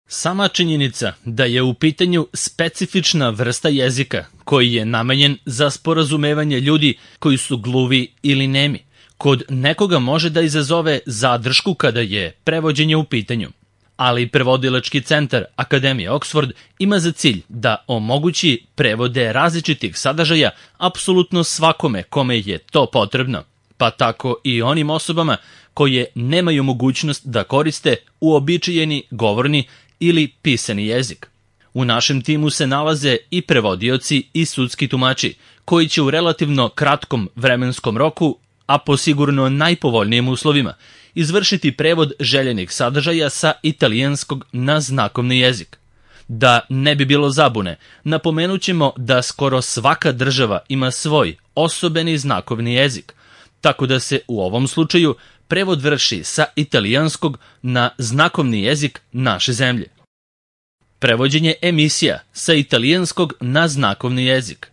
Sama činjenica da je u pitanju specifična vrsta jezika koji je namenjen za sporazumevanje ljudi koji su gluvi ili nemi, kod nekoga može da izazove zadršku kada je prevođenje u pitanju. Ali prevodilački centar Akademije Oxford ima za cilj da omogući prevode različitih sadržaja apsolutno svakome kome je to potrebno, pa tako i onim osobama koje nemaju mogućnost da koriste uobičajeni govorni ili pisani jezik. U našem timu se nalaze i prevodioci i sudski tumači, koji će u relativno kratkom vremenskom roku, a po sigurno najpovoljnijim uslovima, izvršiti prevod željenih sadržaja sa italijanskog na znakovni jezik. Da ne bi bilo zabune, napomenut ćemo da skoro svaka država ima svoj osobeni znakovni jezik, tako da se u ovom slučaju prevod vrši sa italijanskog na znakovni jezik naše zemlje. Prevođenje emisija sa italijanskog na znakovni jezik.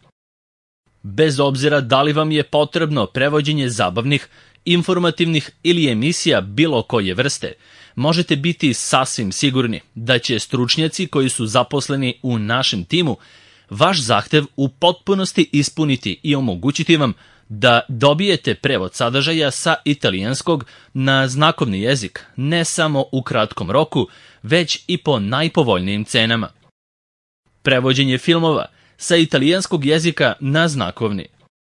Bez obzira da li vam je potrebno prevođenje zabavnih, informativnih ili emisija bilo koje vrste, možete biti sasvim sigurni da će stručnjaci koji su zaposleni u našem timu vaš zahtev u potpunosti ispuniti i omogućiti vam da dobijete prevod sadržaja sa italijanskog na znakovni jezik ne samo u kratkom roku, već i po najpovoljnijim cenama. Prevođenje filmova sa italijanskog jezika na znakovni.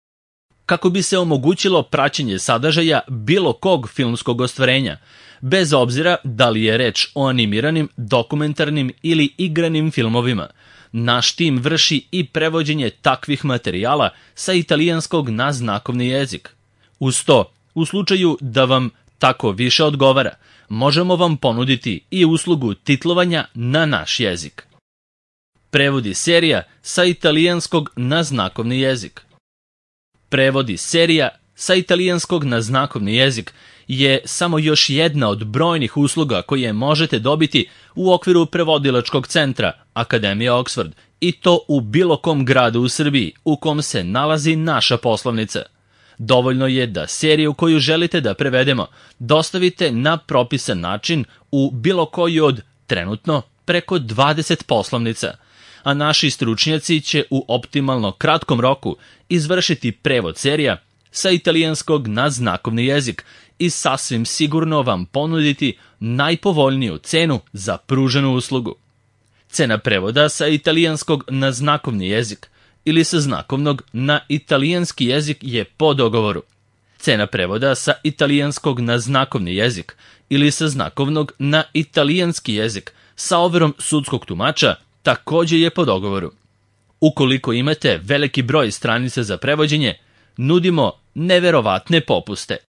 Kako bi se omogućilo praćenje sadržaja bilo kog filmskog ostvarenja, bez obzira da li je reč o animiranim, dokumentarnim ili igranim filmovima, naš tim vrši i prevođenje takvih materijala sa italijanskog na znakovni jezik. Uz to, u slučaju da vam tako više odgovara, možemo vam ponuditi i uslugu titlovanja na naš jezik. Prevodi serija sa italijanskog na znakovni jezik. Prevodi serija sa italijanskog na znakovni jezik je samo još jedna od brojnih usluga koje možete dobiti u okviru prevodilačkog centra Akademije Oxford, i to u bilo kom gradu u Srbiji u kom se nalazi naša poslovnica. Dovoljno je da seriju koju želite da prevedemo dostavite na propisan način u bilo koju od trenutno preko 20 poslovnica, a naši stručnjaci će u optimalno kratkom roku izvršiti prevod serija sa italijanskog na znakovni jezik i sasvim sigurno vam ponuditi najpovoljniju cenu za pruženu uslugu. Cena prevoda sa italijanskog na znakovni jezik ili sa znakovnog na italijanski jezik je po dogovoru. Cena prevoda sa italijanskog na znakovni jezik ili sa znakovnog na italijanski jezik sa overom sudskog tumača također je po dogovoru. Ukoliko imate veliki broj stranica za prevođenje, nudimo neverovatne popuste.